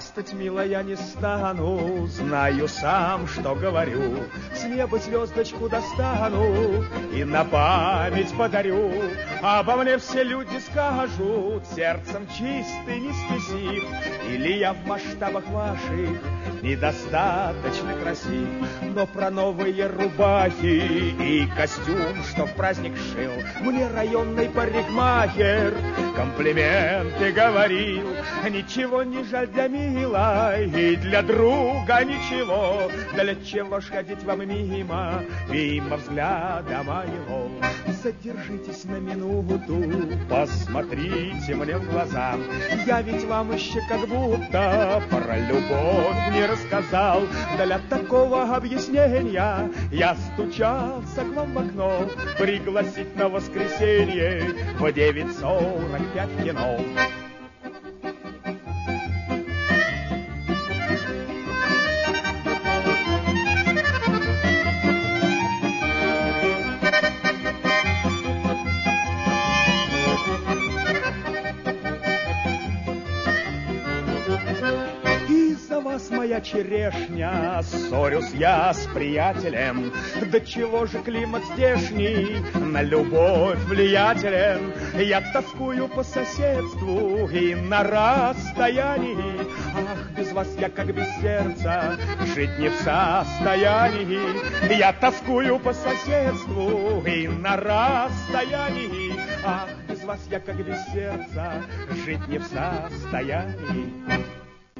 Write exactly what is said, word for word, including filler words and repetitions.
хвастать, милая, не стану, знаю сам, что говорю. С неба звездочку достану и на память подарю. Обо мне все люди скажут, сердцем чистый, не спесив. Или я в масштабах ваших недостаточно красив. Но про новые рубахи и костюм, что в праздник шил, мне районный парикмахер комплименты говорил. Ничего не жаль для милой и для друга ничего. Для чего ж ходить вам мимо, мимо взгляда моего? Задержитесь на минуту, посмотрите мне в глаза. Я ведь вам еще как будто про любовь не рассказал. Для такого объяснения я стучался к вам в окно, пригласить на воскресенье в девять сорок пять кино. Моя черешня, ссорюсь я с приятелем. Да чего же климат здешний на любовь влиятелен? Я тоскую по соседству и на расстоянии. Ах, без вас я как без сердца жить не в состоянии. Я тоскую по соседству и на расстоянии. Ах, без вас я как без сердца жить не в состоянии.